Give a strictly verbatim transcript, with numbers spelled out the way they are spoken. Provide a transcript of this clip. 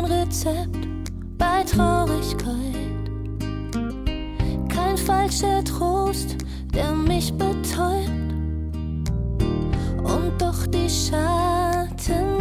Rezept bei Traurigkeit. Kein falscher Trost, der mich betäubt. Und doch die Schatten